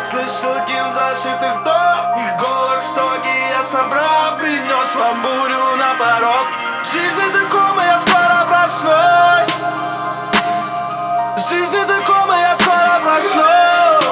Слышу гимн зашитых вдох, иголок стоги я собрал, принес вам бурю на порог. Жизнь такому, я скоро проснусь. Жизнь такому, я скоро проснусь.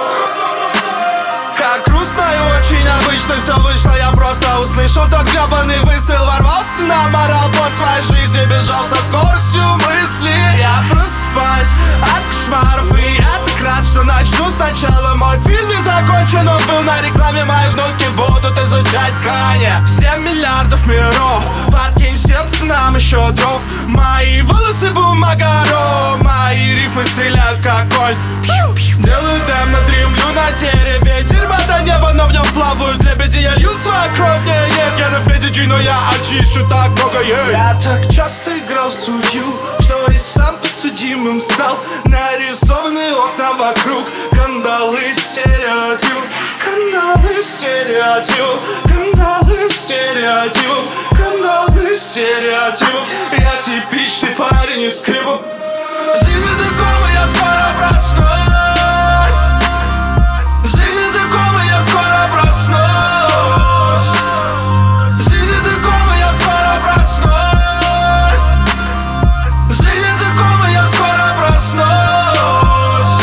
Как грустно и очень обычно все вышло, я просто услышал тот гребаный выстрел. Ворвался на марафон своей жизни, бежал со скоростью мысли. Я просыпаюсь от кошмаров, и я так рад, что начну сначала. Мой фильм не закончен, он был на рекламе. Мои внуки будут изучать ткани 7 миллиардов миров. Подкинь в сердце нам еще дров. Мои волосы бумага-ром, мои рифмы стреляют как конь. Делаю демо, дремлю на дереве. Тюрьма до неба, но в нем плавают лебеди. Я лью свою кровь, не нет генов PDG, но я очищу так много, Я так часто играл в судью, что и сам подсудимым стал. Нарисованные окна вокруг, кандалы стереотип, кандалы стереотип, кандалы стереотип, кандалы стереотип. Я типичный парень из клипа. Жизнь такого, я скоро проснусь. Жизнь такого, я скоро проснусь. Жизнь такого, я скоро проснусь. Жизнь такого, я скоро проснусь.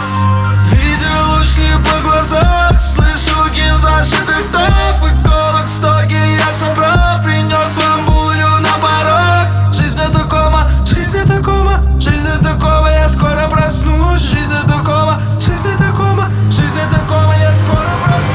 Видел лучи по глазах, слышал гимн зашитых вдов. Иголок стоги я собрал, принес вам бурю на порог. Жизнь такого, жизнь такого, жизнь такого, я скоро проснусь. Жизнь такого, жизнь такого, жизнь такого, я скоро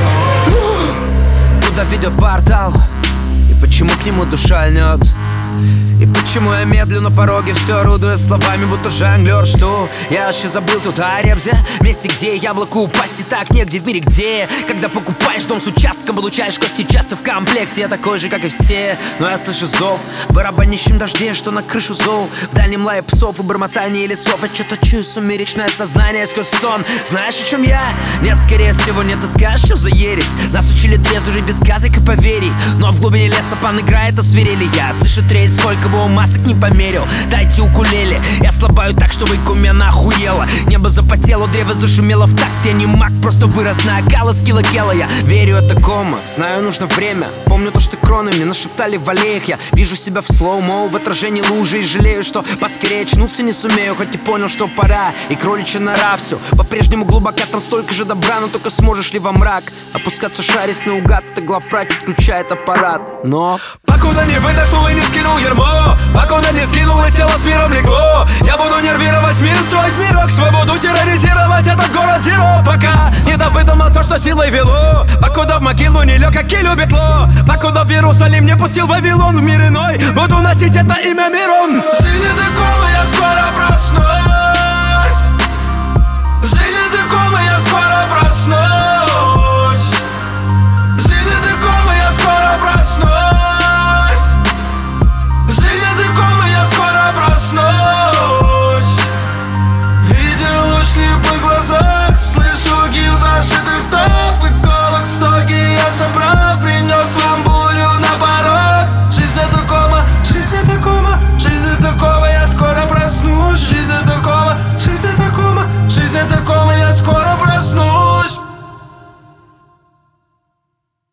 проснусь. Куда ведет портал? И почему к нему душа льнет? И почему я медлю на пороге, все орудуя словами, будто жонглер? Что? Я вообще забыл тут о Ребзе, месте, где яблоку упасть и так негде в мире, где когда покупаешь дом с участком, получаешь кости часто в комплекте. Я такой же, как и все, но я слышу зов в барабанящем дожде, что на крышу зол. В дальнем лае псов и бормотании лесов. Я что-то чую сумеречное сознание сквозь сон. Знаешь, о чем я? Нет, скорее всего, нет. Ты скажешь, что за ересь? Нас учили трезво жить без сказок и поверий, но в глубине леса пан играет, освирели. Я слышу треть, сколько бы он масок не померил. Дайте укулеле, я слабаю так, что выкумена охуела. Небо запотело, древо зашумело в такт. Я не маг, просто вырос на окало скилла кела. Я верю, это кома, знаю, нужно время. Помню то, что кроны мне нашептали в аллеях. Я вижу себя в слоумо, в отражении лужи, и жалею, что поскорее очнуться не сумею. Хоть и понял, что пора, и кроличья нора. Все по-прежнему глубоко, там столько же добра. Но только сможешь ли во мрак опускаться, шарить наугад? Это главврач отключает аппарат. Но покуда не выдохнул и не скинул ярмо, покуда не скинул и тело с миром легло, я буду нервировать мир, строить мирок свой, буду терроризировать этот город Зеро. Пока не довыдумал то, что силой вело, покуда в могилу не лег, как и любит ло, покуда в Иерусалим не пустил Вавилон в мир иной, буду носить это имя Мирон. Жизнь такого, я скоро проснусь. Жизнь такого, я скоро проснусь. Жизнь такого, я скоро проснусь. Жизнь такого, я скоро проснусь. Видел лучи по глазах, слышу гимн зашитых вдов. Иголок стоги я собрал, принес вам бурю на порог. Жизнь такого, жизнь такого, жизнь такого, я скоро проснусь. Жизнь такого, жизнь такого, жизнь такого, я скоро проснусь.